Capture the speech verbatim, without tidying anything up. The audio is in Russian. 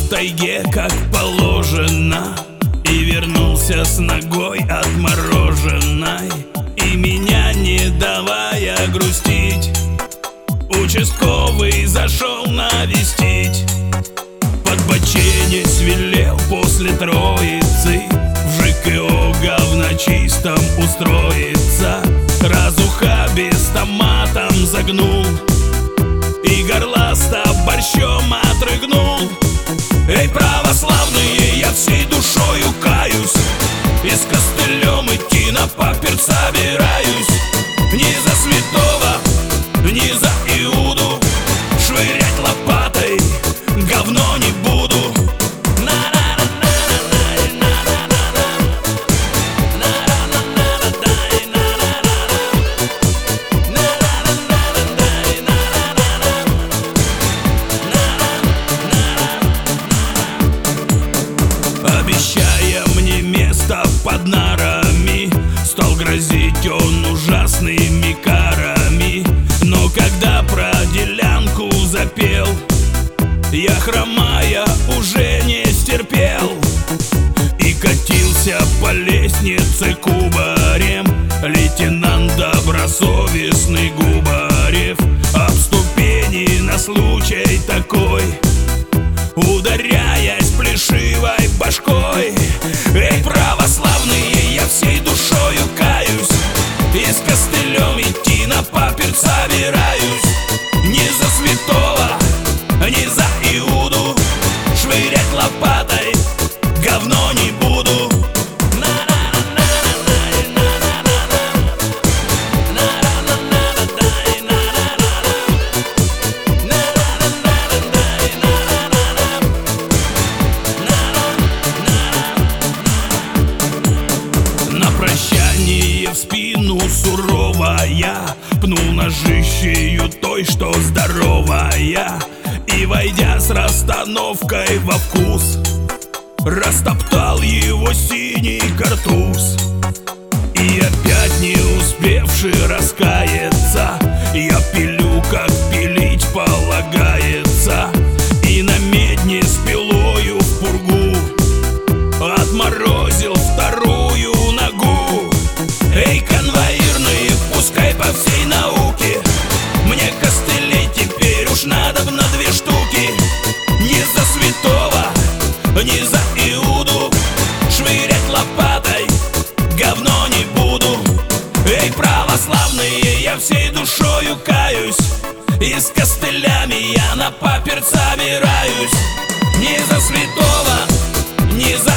в тайге, как положено, и вернулся с ногой отмороженной. И меня, не давая грустить, участковый зашел навестить. Подбоченясь велел после троицы в ЖКО говночистом устроиться. Разуха без томатом загнул и горласта борщом отрыгнул. Эй, православные, я всей душою каюсь, и с костылем идти на паперт собираюсь. Не за святого, не за Иуду, швырять лопатой говно не буду. Обещая мне место под нарами, стал грозить он ужасными карами. Но когда про делянку запел, я, хромая, уже не стерпел и катился по лестнице кубарем. Лейтенант добросовестный Губарев об ступени на случай такой, ударяясь плешивой башкой. Эй, православные, я всей душою каюсь, и с костылем идти на паперт собираюсь. Не за святого, не за Иуду, швырять лопатой говно не буду. На прощание в спину суровая пнул ножищею той, что здоровая, и, войдя с расстановкой во вкус, растоптал его синий картуз. И опять, не успевши раскаяться, я пилю, как пилить полагается, и на медне с пилою в пургу отморозил вторую ногу. Эй, конвоирные, пускай по всей науке, мне костылей теперь уж надо на две штуки. Не за святого, не за Иуду, швырять лопатой говно не буду. Эй, православные, я всей душою каюсь, и с костылями я на паперт собираюсь. Не за святого, не за